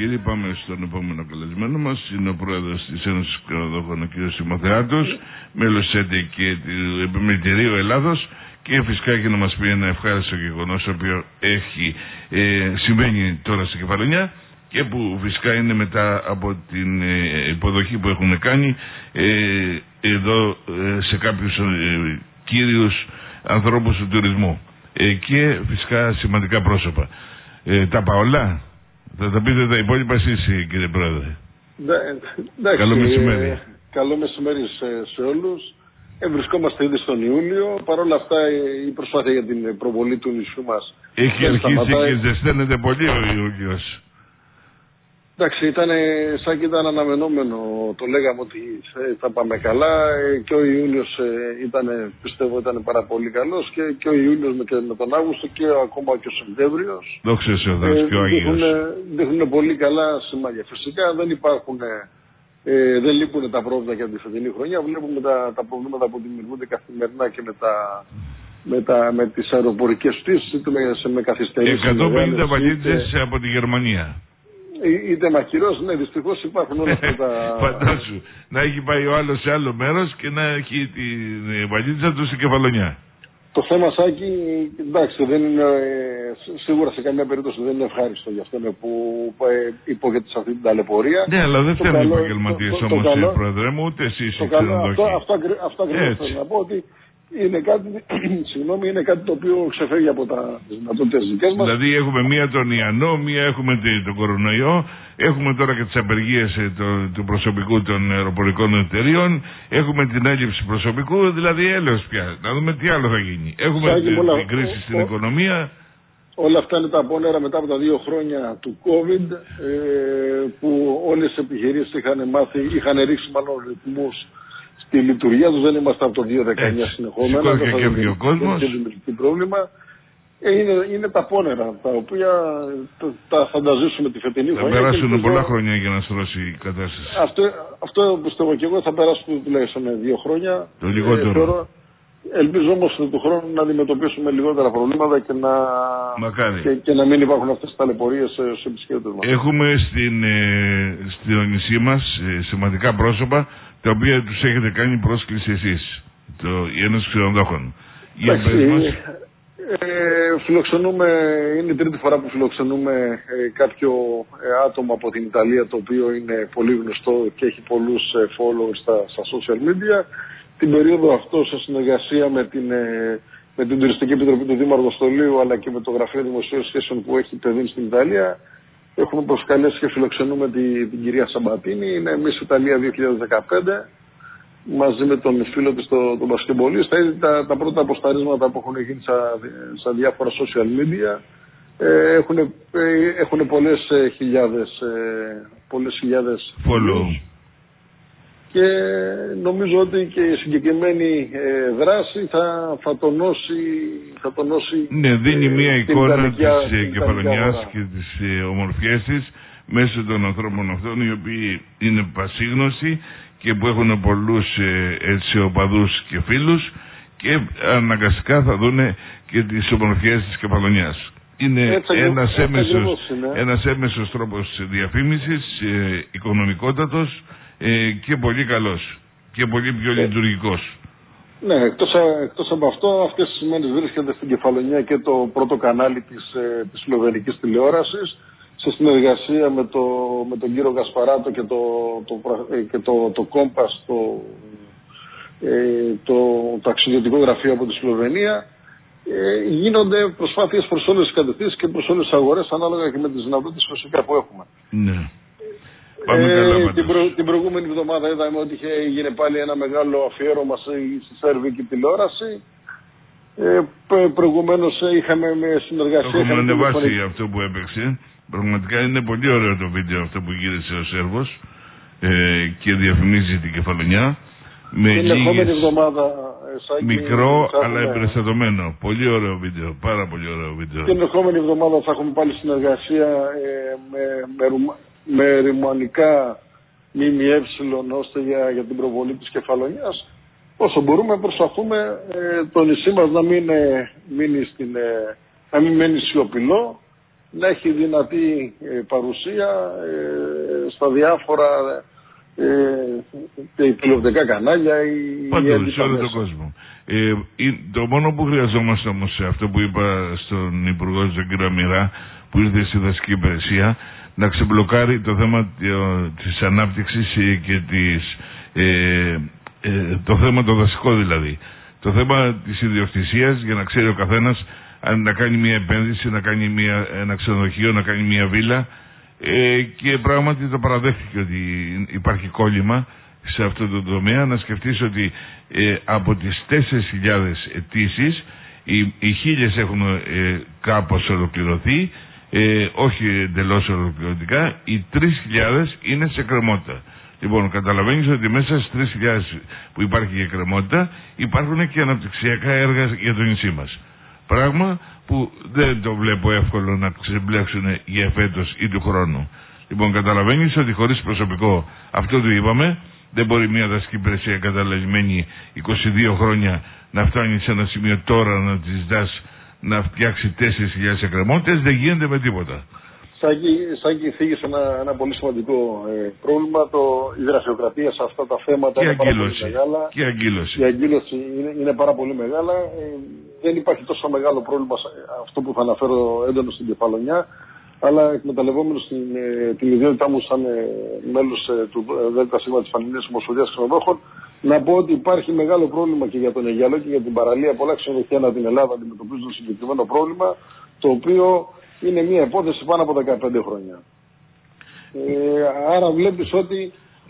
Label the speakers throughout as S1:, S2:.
S1: κύριοι, πάμε στον επόμενο καλεσμένο μας. Είναι ο πρόεδρος της Ένωσης Ξενοδόχων, ο κ. Σιμωθεάτος, μέλος της ΕΤΕ και του Επιμελητηρίου Ελλάδος, και φυσικά και να μας πει ένα ευχάριστο γεγονός, το οποίο συμβαίνει τώρα στην Κεφαλονιά και που φυσικά είναι μετά από την υποδοχή που έχουν κάνει εδώ σε κάποιους κύριους ανθρώπους του τουρισμού και φυσικά σημαντικά πρόσωπα. Τα Παολά, θα τα πείτε τα υπόλοιπα εσείς, κύριε Πρόεδρε. Καλό μεσημέρι.
S2: Καλό μεσημέρι σε όλους. Βρισκόμαστε ήδη στον Ιούλιο. Παρ' όλα αυτά η προσπάθεια για την προβολή του νησιού μας
S1: έχει αρχίσει και ζεσταίνεται πολύ ο Ιούλιος.
S2: Εντάξει, ήταν αναμενόμενο. Το λέγαμε ότι θα πάμε καλά και ο Ιούλιος πιστεύω ήταν πάρα πολύ καλός και ο Ιούλιος με τον Αύγουστο και ακόμα και ο Σεπτέμβριος.
S1: Δόξα σε Θεό και ο Άγιος.
S2: Δείχνουν πολύ καλά σημάδια. Φυσικά δεν λείπουν τα πρόβληματα για τη φετινή χρονιά. Βλέπουμε τα προβλήματα που δημιουργούνται καθημερινά και με τις αεροπορικές πτήσεις, με καθυστερήσεις.
S1: 150 βαλίτσες από τη Γερμανία.
S2: Είτε μαχηρός, ναι, δυστυχώς υπάρχουν όλα αυτά τα...
S1: Φαντάσου, να έχει πάει ο άλλος σε άλλο μέρος και να έχει τη βαλίτσα του στην Κεφαλονιά.
S2: Το θέμα, Σάκη, εντάξει, δεν είναι, σίγουρα σε καμία περίπτωση δεν είναι ευχάριστο για αυτόν που υπόκειται σε αυτή την ταλαιπωρία.
S1: Ναι, αλλά δεν θέλουν οι επαγγελματίες όμως, Πρόεδρε μου, ούτε εσείς οι ξενοδόχοι.
S2: Αυτό ακριβώς θέλω να πω, ότι είναι κάτι το οποίο ξεφεύγει από τις δυνατότητες δικές μας.
S1: Δηλαδή έχουμε μία τον Ιαννό, μία έχουμε τον κορονοϊό, έχουμε τώρα και τις απεργίες του προσωπικού των αεροπορικών εταιρείων, έχουμε την έλλειψη προσωπικού, δηλαδή έλεος πια. Να δούμε τι άλλο θα γίνει. Έχουμε την κρίση στην οικονομία.
S2: Όλα αυτά είναι τα πόνερα μετά από τα 2 χρόνια του COVID, που όλες οι επιχειρήσεις είχαν ρίξει μάλλον ρυθμούς στη λειτουργία τους. Δεν είμαστε από το 2019 συνεχόμενα.
S1: Σηκώθηκε και έφυγε ο κόσμος.
S2: Δεν δημιουργεί πρόβλημα. Είναι τα πόνερα τα οποία θα τα ζήσουμε τη φετινή χρονιά.
S1: Θα περάσουν πολλά χρόνια για να στρώσει η κατάσταση.
S2: Αυτό πιστεύω και εγώ, θα περάσουν τουλάχιστον 2 χρόνια.
S1: Το λιγότερο.
S2: Ελπίζω όμως του χρόνου να αντιμετωπίσουμε λιγότερα προβλήματα και να μην υπάρχουν αυτές τις ταλαιπωρίες στους επισκέπτες μας.
S1: Έχουμε στο νησί μας σημαντικά πρόσωπα, τα οποία τους έχετε κάνει πρόσκληση εσείς, η Ένωση Ξενοδόχων.
S2: Φιλοξενούμε, είναι η 3η φορά που φιλοξενούμε κάποιο άτομο από την Ιταλία, το οποίο είναι πολύ γνωστό και έχει πολλούς followers στα social media. Την περίοδο αυτό, σε συνεργασία με την Τουριστική Επιτροπή του Δήμου Αργοστολίου, αλλά και με το Γραφείο Δημοσίων Σχέσεων που έχει παιδίνει στην Ιταλία, έχουμε προσκαλέσει και φιλοξενούμε την κυρία Σαμπατίνη. Είναι Miss Ιταλία 2015, μαζί με τον φίλο της, τον μπασκετμπολίστα. Ήδη τα πρώτα αποσταρίσματα που έχουν γίνει στα διάφορα social media έχουν πολλές χιλιάδες
S1: follow.
S2: Και νομίζω ότι και η συγκεκριμένη δράση θα τονώσει.
S1: Ναι, δίνει μια εικόνα της Κεφαλονιάς και της ομορφιές της μέσω των ανθρώπων αυτών, οι οποίοι είναι πασίγνωστοι και που έχουν πολλούς οπαδούς και φίλους, και αναγκαστικά θα δούνε και τις ομορφιές της Κεφαλονιάς. Είναι ένας έμεσος τρόπος διαφήμισης, οικονομικότατος, και πολύ καλός και πολύ πιο λειτουργικός.
S2: Ναι, εκτός από αυτό, αυτές τις ημέρες βρίσκεται στην Κεφαλονιά και το πρώτο κανάλι της σλοβενικής τηλεόρασης, σε συνεργασία με τον κύριο Γασπαράτο και το Κόμπας, το ταξιδιωτικό γραφείο από τη Σλοβενία. Γίνονται προσπάθειες προς όλες τις κατευθύνσεις και προς όλες τις αγορές, ανάλογα και με τις δυνατότητες φυσικά που έχουμε.
S1: Ναι.
S2: Την προηγούμενη εβδομάδα είδαμε ότι έγινε πάλι ένα μεγάλο αφιέρωμα στη σερβική τηλεόραση. Προηγουμένως είχαμε συνεργασία.
S1: Έχουμε ανεβάσει αυτό που έπαιξε. Πραγματικά είναι πολύ ωραίο το βίντεο αυτό που γύρισε ο Σέρβος και διαφημίζει την Κεφαλονιά.
S2: Την ερχόμενη εβδομάδα,
S1: μικρό αλλά εμπεριστατωμένο. Πολύ ωραίο βίντεο. Πάρα πολύ ωραίο βίντεο.
S2: Την ερχόμενη εβδομάδα θα έχουμε πάλι συνεργασία με ρουμανικά ΜΜΕ, ώστε για την προβολή της Κεφαλονιάς. Όσο μπορούμε προσπαθούμε το νησί μας να μην μένει σιωπηλό, να έχει δυνατή παρουσία στα διάφορα τηλεοπτικά κανάλια ή
S1: παντού, σε όλο τον κόσμο. Το μόνο που χρειαζόμαστε όμως, αυτό που είπα στον Υπουργό, τον κύριο Μοιρά, που ήρθε στη δασική υπηρεσία, να ξεμπλοκάρει το θέμα της ανάπτυξης και το θέμα το δασικό δηλαδή. Το θέμα της ιδιοκτησίας, για να ξέρει ο καθένας αν να κάνει μια επένδυση, να κάνει ένα ξενοδοχείο, να κάνει μια βίλα, και πράγματι το παραδέχτηκε ότι υπάρχει κόλλημα σε αυτό το τομέα. Να σκεφτείς ότι από τις 4.000 αιτήσεις οι 1.000 έχουν κάπως ολοκληρωθεί, όχι εντελώς ολοκληρωτικά, οι 3.000 είναι σε κρεμότητα. Λοιπόν, καταλαβαίνεις ότι μέσα στις 3.000 που υπάρχει για κρεμότητα υπάρχουν και αναπτυξιακά έργα για το νησί μας. Πράγμα που δεν το βλέπω εύκολο να ξεμπλέξουν για φέτος ή του χρόνου. Λοιπόν, καταλαβαίνεις ότι χωρίς προσωπικό, αυτό το είπαμε, δεν μπορεί μια δασική υπηρεσία καταλαγμένη 22 χρόνια να φτάνει σε ένα σημείο τώρα να τη ζητάς να φτιάξει 4.000 εκκρεμότητες, δεν γίνεται με τίποτα.
S2: Σάκη, θίγεις ένα πολύ σημαντικό πρόβλημα, η γραφειοκρατία σε αυτά τα θέματα
S1: και
S2: είναι πάρα πολύ
S1: μεγάλα. Και η αγκύλωση.
S2: Η αγκύλωση είναι πάρα πολύ μεγάλα. Δεν υπάρχει τόσο μεγάλο πρόβλημα αυτό που θα αναφέρω έντονο στην Κεφαλονιά, αλλά εκμεταλλευόμενος την ιδιότητά μου σαν μέλος του ΔΣ της Πανελληνίας Ομοσπονδίας Ξενοδόχων, να πω ότι υπάρχει μεγάλο πρόβλημα και για τον Αιγιαλό και για την παραλία. Πολλά ξενοδοχεία ανά την Ελλάδα αντιμετωπίζουν συγκεκριμένο πρόβλημα, το οποίο είναι μια υπόθεση πάνω από 15 χρόνια. Άρα βλέπεις ότι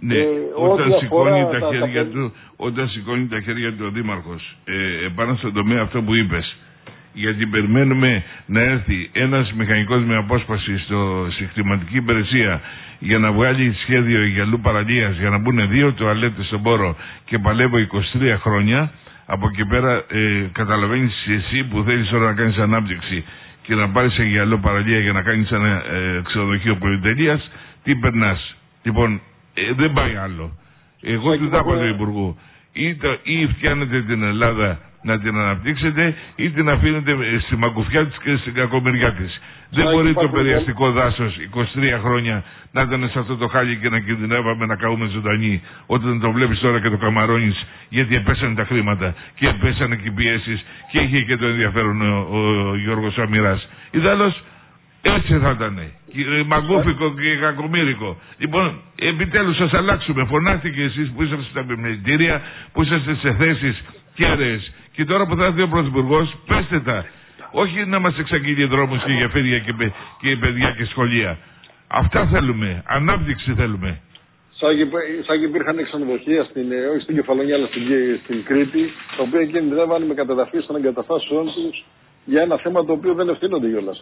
S1: όταν σηκώνει τα χέρια του ο Δήμαρχος επάνω στον τομέα αυτό που είπες, γιατί περιμένουμε να έρθει ένας μηχανικός με απόσπαση στη χρηματική υπηρεσία για να βγάλει σχέδιο Αιγιαλού παραλίας, για να μπουν 2 τουαλέτες στον Πόρο, και παλεύω 23 χρόνια. Από εκεί πέρα καταλαβαίνεις εσύ που θέλεις τώρα να κάνεις ανάπτυξη και να πάρεις Αιγιαλό παραλία για να κάνεις ένα ξενοδοχείο πολυτελείας, τι περνάς. Λοιπόν, δεν πάει άλλο. Εγώ του τα είπα του Υπουργού, ή φτιάνετε την Ελλάδα να την αναπτύξετε, ή την αφήνετε στη μακουφιά της και στην κακομεριά της. Δεν μπορεί το περιαστικό δάσος 23 χρόνια να ήταν σε αυτό το χάλι και να κινδυνεύαμε να καούμε ζωντανοί, όταν το βλέπεις τώρα και το καμαρώνεις, γιατί επέσανε τα χρήματα και επέσανε και οι πιέσεις και είχε και το ενδιαφέρον ο Γιώργος Αμυράς. Ιδάλλως έτσι θα ήταν. Μαγκούφικο και κακομύρικο. Λοιπόν, επιτέλους σας αλλάξουμε. Φωνάχτηκε εσείς που είσαστε στα επιμελητήρια, που είσαστε σε θέσεις κέραιες. Και τώρα που θα έρθει ο Πρωθυπουργός, πέστε τα. Όχι να μας εξαγγείλει δρόμους και γεφύρια και παιδιά και σχολεία. Αυτά θέλουμε. Ανάπτυξη θέλουμε.
S2: Σαν και υπήρχαν ξενοδοχεία, όχι στην Κεφαλονιά αλλά στην Κρήτη, τα οποία κινδυνεύαν με κατεδαφίσεις των εγκαταστάσεων τους για ένα θέμα το οποίο δεν ευθύνονται κιόλας.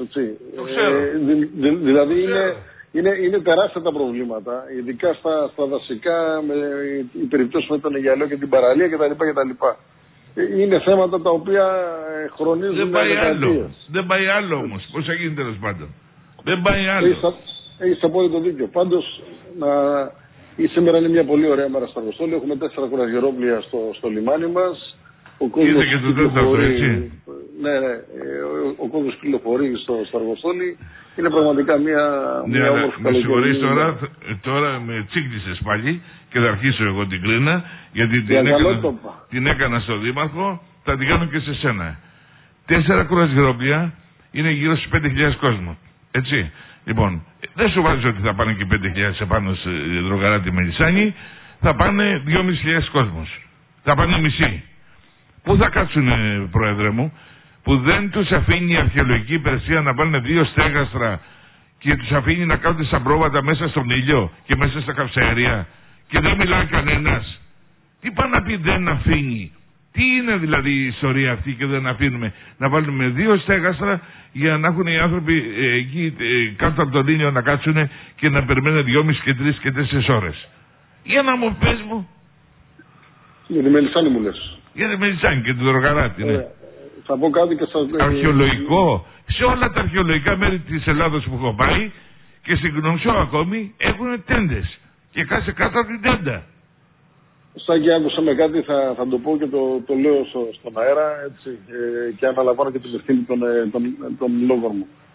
S2: Δηλαδή είναι τεράστια τα προβλήματα, ειδικά στα δασικά, οι περιπτώσεις με τον Αιγιαλό και την παραλία κτλ. Είναι θέματα τα οποία χρονίζουν.
S1: Δεν πάει άλλο όμως. Πώς θα γίνει τέλος πάντων. Δεν πάει άλλο.
S2: Έχεις απόλυτο δίκιο. Πάντως, σήμερα είναι μια πολύ ωραία μέρα στο Αργοστόλι. Έχουμε 4 κουρασγερόπλοια στο λιμάνι μας.
S1: Είδε και το τέταρτο, έτσι.
S2: Ναι, ο κόσμος κυκλοφορεί στο Αργοστόλι. Είναι πραγματικά μια όμορφη καλοκαιρία.
S1: Με συγχωρείς τώρα με τσίκλισες πάλι και θα αρχίσω εγώ την κλίνα, γιατί την έκανα στον Δήμαρχο, θα την κάνω και σε σένα. 4 κουρασγερόπλοια είναι γύρω στους 5.000 κόσμο. Έτσι. Λοιπόν, δεν σου βάζω ότι θα πάνε και 5.000 επάνω στη Δρογαράτη Μελισσάνη, θα πάνε 2.500 κόσμος. Θα πάνε μισή. Πού θα κάτσουν, Πρόεδρε μου, που δεν τους αφήνει η αρχαιολογική υπηρεσία να βάλουν 2 στέγαστρα και τους αφήνει να κάνουν σαν πρόβατα μέσα στον ήλιο και μέσα στα καυσαέρια και δεν μιλάει κανένας. Τι πάει να πει δεν αφήνει? Τι είναι δηλαδή η ιστορία αυτή και δεν αφήνουμε να βάλουμε 2 στέγαστρα για να έχουν οι άνθρωποι εκεί κάτω από τον ήλιο να κάτσουν και να περιμένουν 2,5 και 3 και 4 ώρες. Για να μου πες μου.
S2: Για τη Μελισσάνη μου λες.
S1: Για τη Μελισσάνη και τη Δρογαράτη, ναι.
S2: Θα πω κάτι και σας...
S1: Αρχαιολογικό. Σε όλα τα αρχαιολογικά μέρη της Ελλάδος που έχω πάει και στην Γνωσό ακόμη έχουν τέντες. Και κάτσε κάτω από την τέντα.
S2: Σαν και άκουσα με κάτι θα το πω και το λέω στον αέρα, έτσι, και αναλαμβάνω και την ευθύνη των λόγων μου.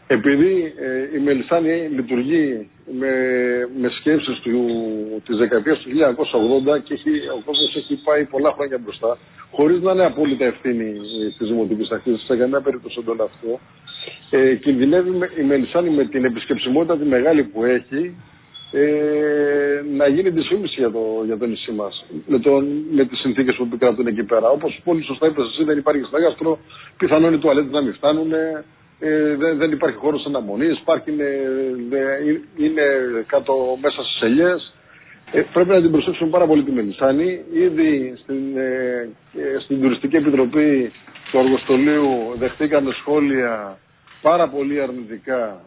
S2: Επειδή η Μελισσάνη λειτουργεί με σκέψεις της δεκαετίας του 1980 και ο κόσμος έχει πάει πολλά χρόνια μπροστά, χωρίς να είναι απόλυτα ευθύνη της Δημοτικής Αρχής, σε κανένα περίπτωση δεν το λέω αυτό, κινδυνεύει η Μελισσάνη με την επισκεψιμότητα τη μεγάλη που έχει να γίνει δυσφήμιση για το νησί μας με τις συνθήκες που επικρατούν εκεί πέρα. Όπως πολύ σωστά είπες εσύ, δεν υπάρχει στέγαστρο, πιθανόν οι τουαλέτες να μην φτάνουν, δεν υπάρχει χώρος αναμονής, είναι κάτω μέσα στις ελιές. Πρέπει να την προσέξουμε πάρα πολύ τη Μελισσάνη. Ήδη στην Τουριστική Επιτροπή του Αργοστολίου δεχτήκαμε σχόλια πάρα πολύ αρνητικά,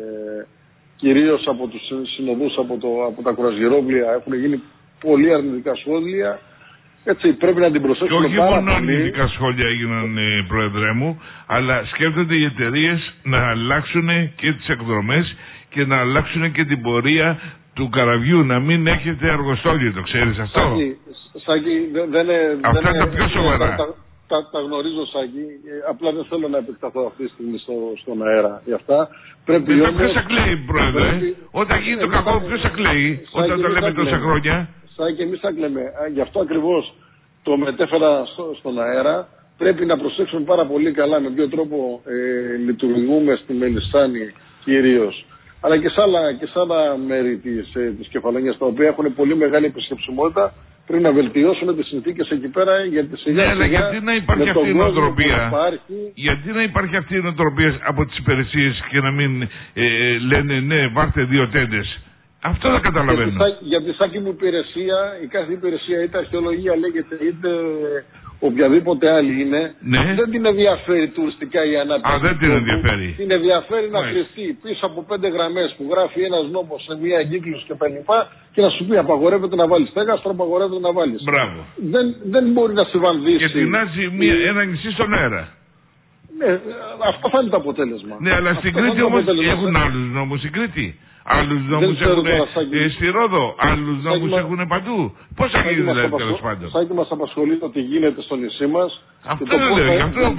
S2: κυρίως από τους συνοδούς από τα κουρασγερόβλια. Έχουν γίνει πολύ αρνητικά σχόλια. Έτσι πρέπει να την προσέξουμε πάρα πολύ.
S1: Και όχι μόνο αρνητικά σχόλια έγιναν, Πρόεδρε μου, αλλά σκέφτονται οι εταιρείες να αλλάξουν και τις εκδρομές και να αλλάξουν και την πορεία του καραβιού, να μην έχετε αργοστόλιο, το ξέρεις αυτό?
S2: Σάκη,
S1: αυτά είναι τα πιο σοβαρά.
S2: Τα γνωρίζω, Σάκη, απλά δεν θέλω να επεκταθώ αυτή τη στιγμή στον αέρα για αυτά.
S1: Ποιος θα κλαίει, Πρόεδρε? Όταν γίνει το κακό, ποιος θα κλαίει? Όταν το λέμε τόσα χρόνια.
S2: Σάκη, εμείς θα κλαίμε. Γι' αυτό ακριβώς το μετέφερα στον αέρα. Πρέπει να προσέξουμε πάρα πολύ καλά με ποιο τρόπο λειτουργούμε στη Μελισσάνη κυρίως, αλλά και σε άλλα μέρη της Κεφαλονιάς, τα οποία έχουν πολύ μεγάλη επισκεψιμότητα. Πρέπει να βελτιώσουμε τις συνθήκες εκεί πέρα, γιατί σιγά σιγά,
S1: αλλά γιατί να υπάρχει αυτή η νοοτροπία? Γιατί να υπάρχει αυτή η νοοτροπία από τις υπηρεσίες και να μην λένε ναι, βάρτε 2 τέντες? Αυτό δεν καταλαβαίνω.
S2: Γιατί σαν και μου υπηρεσία, η κάθε υπηρεσία, είτε αρχαιολογία λέγεται, είτε οποιαδήποτε άλλη είναι,
S1: ναι,
S2: δεν την ενδιαφέρει τουριστικά η ανάπτυξη.
S1: Δεν την ενδιαφέρει.
S2: Την ενδιαφέρει να κρυφτεί πίσω από 5 γραμμές που γράφει ένας νόμος σε μία εγκύκλωση και τα λοιπά και να σου πει απαγορεύεται να βάλεις στέγαστρο, απαγορεύεται να βάλεις.
S1: Μπράβο.
S2: Δεν μπορεί να συμβανδύσει.
S1: Και τεινάζει ένα νησί στον αέρα.
S2: Ναι, αυτό θα είναι το αποτέλεσμα.
S1: Ναι, αλλά στην Κρήτη όμως έχουν άλλους νόμους στην Κρήτη. Άλλους νόμους έχουν στη Ρόδο, άλλους νόμους έχουν παντού. Πώς θα γίνει δηλαδή, τέλος πάντων?
S2: Σάκη, μας απασχολεί το τι γίνεται στο νησί μας
S1: αυτό
S2: και το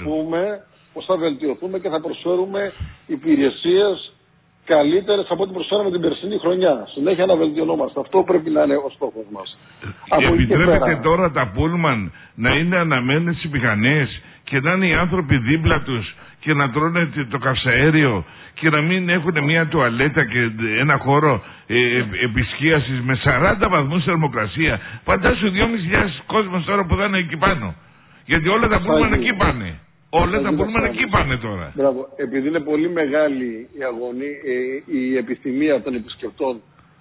S1: πώς
S2: θα βελτιωθούμε και θα προσφέρουμε υπηρεσίες καλύτερες από ό,τι προσφέραμε την περσινή χρονιά. Συνέχεια να βελτιωνόμαστε. Αυτό πρέπει να είναι ο στόχος μας.
S1: Επιτρέπετε τώρα τα πούλμαν να είναι αναμένες οι μηχανές και να είναι οι άνθρωποι δίπλα τους και να τρώνε το καυσαέριο και να μην έχουν μια τουαλέτα και ένα χώρο επισκίασης με 40 βαθμούς θερμοκρασία? Φαντάσου 2.500 κόσμος τώρα που θα είναι εκεί πάνω. Γιατί όλα τα πούλμαν εκεί πάνε. Όλα τα πούλμαν εκεί πάνε τώρα.
S2: Μπράβο. Επειδή είναι πολύ μεγάλη η αγωνία, η επιθυμία των επισκεπτών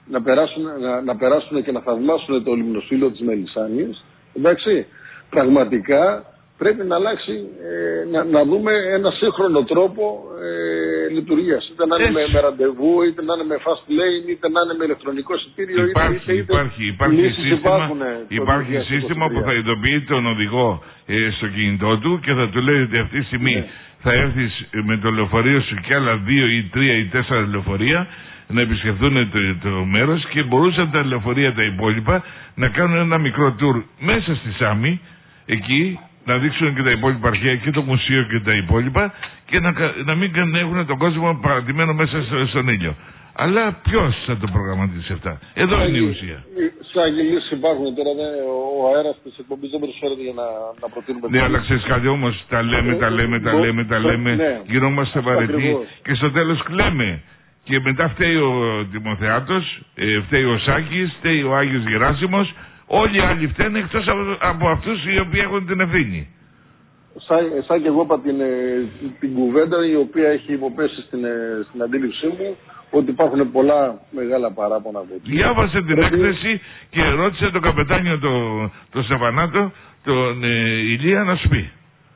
S2: να περάσουν και να θαυμάσουν το λιμνοσφύλλο της Μελισσάνης, εντάξει, πραγματικά πρέπει να αλλάξει, να δούμε ένα σύγχρονο τρόπο λειτουργίας. Είτε να είναι με ραντεβού, είτε να είναι με fast lane, είτε να είναι με ηλεκτρονικό εισιτήριο.
S1: Υπάρχει σύστημα που θα ειδοποιεί τον οδηγό στο κινητό του και θα του λέει ότι αυτή τη στιγμή θα έρθεις με το λεωφορείο σου και άλλα 2 ή 3 ή 4 λεωφορεία να επισκεφθούν το μέρος και μπορούσαν τα λεωφορεία τα υπόλοιπα να κάνουν ένα μικρό tour μέσα στη Σάμι, εκεί να δείξουν και τα υπόλοιπα αρχαία και το μουσείο και τα υπόλοιπα και να μην έχουν τον κόσμο παρατημένο μέσα στον ήλιο. Αλλά ποιος θα το προγραμματίσει αυτά? Εδώ είναι η ουσία.
S2: Σαν λύσεις υπάρχουν τώρα, ο αέρας της εκπομπής δεν προσφέρεται για να προτείνουμε.
S1: Ναι, αλλά ξέρεις κάτι όμως, τα λέμε, γινόμαστε βαρετοί και στο τέλος κλαίμε. Και μετά φταίει ο Τιμοθεάτος, φταίει ο Σάκης, φταίει ο Άγιος Γεράσιμος. Όλοι οι άλλοι φταίνουν εκτός από αυτούς οι οποίοι έχουν την ευθύνη.
S2: Σαν και εγώ είπα την κουβέντα η οποία έχει υποπέσει στην αντίληψή μου, ότι υπάρχουν πολλά μεγάλα παράπονα από εκεί.
S1: Διάβασε την έκθεση και ρώτησε τον καπετάνιο τον Στεφανάτο, τον Ηλία, να σου πει.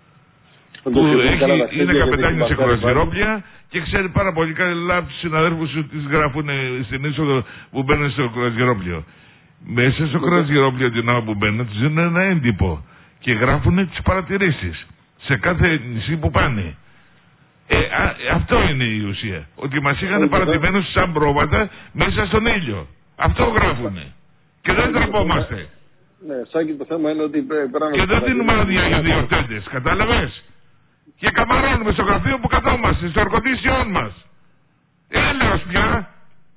S1: Είναι καπετάνιο σε κρουαζιερόπλια και ξέρει πάρα πολύ καλά τους συναδέλφους που τις γράφουν στην είσοδο που μπαίνουν στο κρουαζιερόπλιο. Μέσα στο κρουαζιερόπλιο την ώρα που μπαίνουν τους δίνουν ένα έντυπο και γράφουν τις παρατηρήσεις σε κάθε νησί που πάνε. Αυτό είναι η ουσία. Ότι μας είχαν παρατημένους σαν πρόβατα μέσα στον ήλιο. Αυτό γράφουνε. Και δεν τραπόμαστε.
S2: Ναι, Σάκη, το θέμα είναι ότι
S1: και δεν δίνουμε άδεια για 2 τέντες. Κατάλαβες? Και καμαρώνουμε στο γραφείο που καθόμαστε, στο εργοτήσιόν μας. Έλεος πια.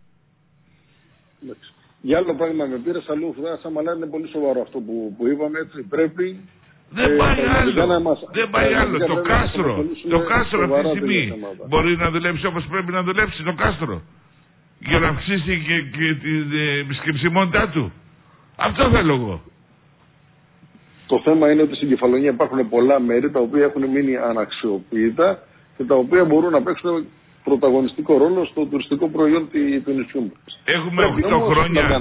S2: Για άλλο πράγμα με πήρες αλλού, αλλά είναι πολύ σοβαρό αυτό που είπαμε, έτσι πρέπει.
S1: Δεν πάει άλλο. Δεν πάει άλλο. Το κάστρο αυτή τη στιγμή μπορεί να δουλέψει όπως πρέπει να δουλέψει το κάστρο. Για να αυξήσει και την επισκεψιμότητά του. Αυτό θέλω εγώ.
S2: Το θέμα είναι ότι στην Κεφαλονία υπάρχουν πολλά μέρη τα οποία έχουν μείνει αναξιοποιητά και τα οποία να παίξουν πρωταγωνιστικό ρόλο στο τουριστικό προϊόν του νησιού μας.
S1: Έχουμε 8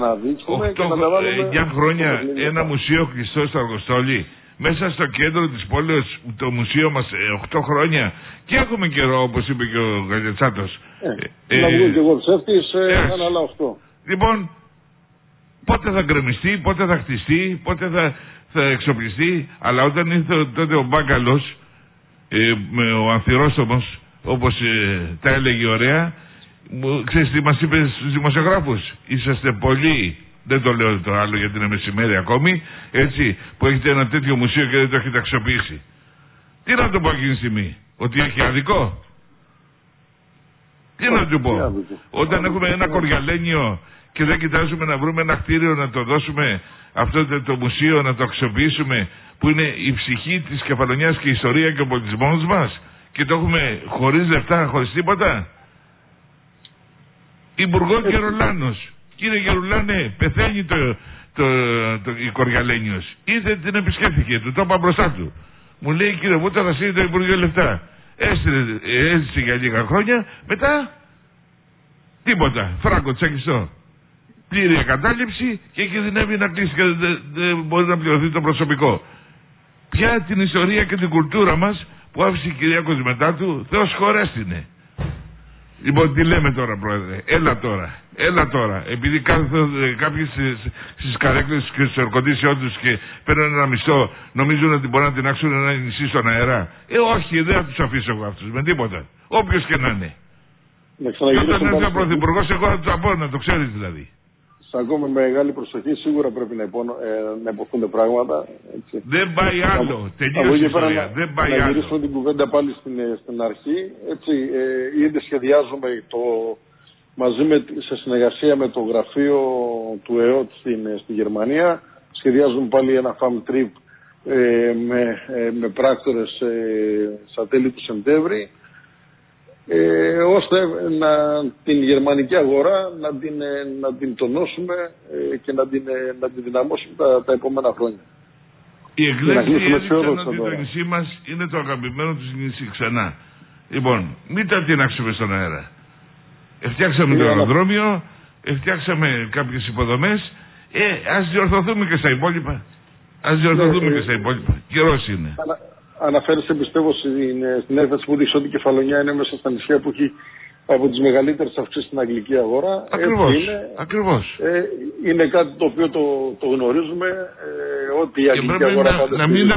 S1: χρόνια ένα μουσείο κλειστό στο Αργοστόλι. Μέσα στο κέντρο της πόλης το μουσείο μας 8 χρόνια και έχουμε καιρό, όπως είπε και ο Γαλιατσάτος.
S2: Να βγουν και εγώ ψεύτης, αλλά 8.
S1: Λοιπόν, πότε θα γκρεμιστεί, πότε θα χτιστεί, πότε θα εξοπλιστεί, αλλά όταν ήρθε τότε ο Μπάγκαλος, ο Ανθυρόστομος, όπως τα έλεγε ωραία, ξέρεις τι μας είπε στους δημοσιογράφους? Είσαστε πολλοί, δεν το λέω το άλλο γιατί είναι μεσημέρι ακόμη, έτσι, που έχετε ένα τέτοιο μουσείο και δεν το έχετε αξιοποιήσει. Τι να του πω εκείνη τη στιγμή? Ότι έχει άδικο? Τι να του πω? Όταν έχουμε ένα κοριαλένιο και δεν κοιτάζουμε να βρούμε ένα κτίριο να το δώσουμε αυτό το μουσείο, να το αξιοποιήσουμε, που είναι η ψυχή της Κεφαλονιάς και η ιστορία και ο πολιτισμός μας, και το έχουμε χωρίς λεφτά, χωρίς τίποτα. Υπουργό Γερουλάνος. Κύριε Γερουλάνε, πεθαίνει η Κοριαλένιος. Ήρθε, την επισκέφθηκε, του το είπα μπροστά του. Μου λέει, κύριε Βούτσα, θα στείλει το Υπουργείο λεφτά. Έζησε για λίγα χρόνια, μετά τίποτα. Φράγκο τσακιστό. Πλήρη εγκατάλειψη και κινδυνεύει να κλείσει και δεν μπορεί να πληρωθεί το προσωπικό. Πια την ιστορία και την κουλτούρα μας που άφησε η κυρία Κοσμετάτου, Θεός χωρέστηνε. Λοιπόν, τι λέμε τώρα, Πρόεδρε? Έλα τώρα. Επειδή κάποιοι στις καρέκλες και στους εργοτήσιών τους και παίρνουν ένα μισθό, νομίζουν ότι μπορεί να την άξουν ένα νησί στον αέρα. Όχι, δεν θα τους αφήσω εγώ αυτούς με τίποτα. Όποιος και να είναι. Και όταν έρθει ο Πρωθυπουργός, εγώ θα τους απώ, να το ξέρεις δηλαδή.
S2: Ακόμα με μεγάλη προσοχή, σίγουρα πρέπει να υποθούνται πράγματα. Έτσι.
S1: Δεν πάει άλλο. Τελείωσε η ιστορία. Δεν πάει άλλο.
S2: Να γυρίσουμε την κουβέντα πάλι στην αρχή. Έτσι, ήδη σχεδιάζουμε σε συνεργασία με το γραφείο του ΕΟΤ στη Γερμανία. Σχεδιάζουμε πάλι ένα farm trip με πράκτορες στα τέλη του Σεπτέμβρη. Ώστε την γερμανική αγορά να την τονώσουμε και να την δυναμώσουμε τα επόμενα χρόνια.
S1: Οι Εγγλέζοι έδειξαν ότι το νησί μας είναι το αγαπημένο τους νησί ξανά. Λοιπόν, μην τα τεινάξουμε στον αέρα. Φτιάξαμε το αεροδρόμιο, φτιάξαμε κάποιες υποδομές, ας διορθωθούμε και στα υπόλοιπα. Καιρός είναι.
S2: Αναφέρεσαι, πιστεύω, στην έκθεση που δείχνει ότι η Κεφαλονιά είναι μέσα στα νησιά που έχει από τις μεγαλύτερες αυξήσεις στην αγγλική αγορά.
S1: Ακριβώς.
S2: Είναι κάτι το οποίο το γνωρίζουμε, ότι η αγγλική αγορά πάντα
S1: να μην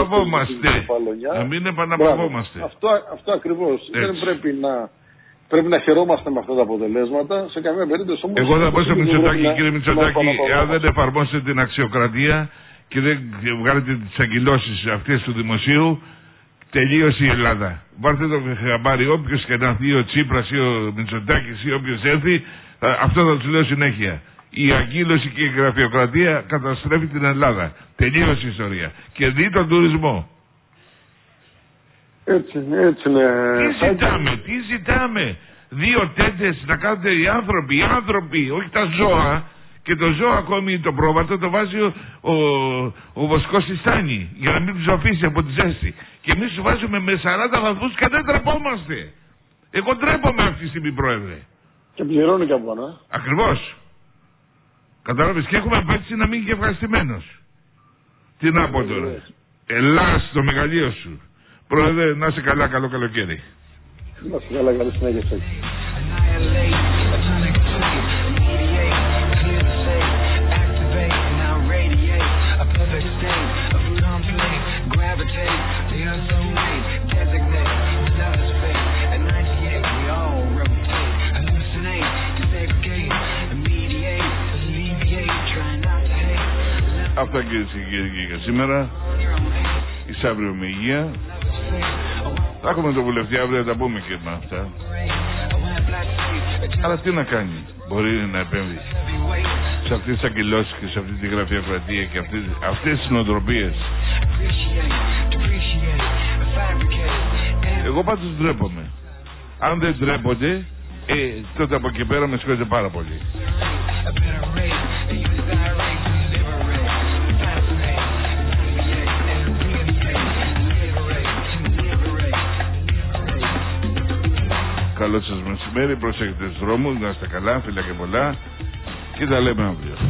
S1: επαναπαυόμαστε.
S2: Αυτό ακριβώς. Δεν πρέπει να χαιρόμαστε με αυτά τα αποτελέσματα. Σε καμία περίπτωση όμως.
S1: Εγώ θα πω στο Μητσοτάκη, κύριε Μητσοτάκη, αν δεν εφαρμόσετε την αξιοκρατία και δεν βγάλετε τις αγκυλώσεις αυτές του δημοσίου, τελείωσε η Ελλάδα. Βάλτε το χαμπάρι, όποιος και να δει, ο Τσίπρας ή ο Μητσοτάκης ή όποιος έρθει, αυτό θα τους λέω συνέχεια. Η αγκύλωση και η γραφειοκρατία καταστρέφει την Ελλάδα. Τελείωσε η ιστορία. Και δει τον τουρισμό.
S2: Έτσι είναι.
S1: Τι ζητάμε? 2 τέντες να κάνετε οι άνθρωποι, όχι τα ζώα. Και το ζώο ακόμη το πρόβατο το βάζει ο βοσκός στη στάνη για να μην τους αφήσει από τη ζέστη. Και εμείς του βάζουμε με 40 βαθμούς και δεν τρεπόμαστε. Εγώ τρέπομαι αυτή τη στιγμή, Πρόεδρε.
S2: Και πληρώνει και από ένα.
S1: Ακριβώς. Κατάλαβες, και έχουμε απέτηση να μην είναι ευχαριστημένος. Τι να πω τώρα? Ελά στο μεγαλείο σου. Πρόεδρε, να είσαι καλά, καλό καλοκαίρι.
S2: Να είσαι καλά, καλή συνέχεια.
S1: Αυτά, κυρίες και κύριοι, για σήμερα. Εις αύριο με υγεία. Θα έχουμε το βουλευτή αύριο, θα τα πούμε και με αυτά. Αλλά τι να κάνει, μπορεί να επέμβει σε αυτές τις αγκυλώσεις και σε αυτή τη γραφειοκρατία και αυτές τις νοοτροπίες. Εγώ πάντως ντρέπομαι. Αν δεν ντρέπονται, τότε από εκεί πέρα με συγχωρείτε πάρα πολύ. Καλό σας μεσημέρι, προσέχετε τους δρόμους, να είστε καλά, φιλιά και πολλά και τα λέμε αύριο.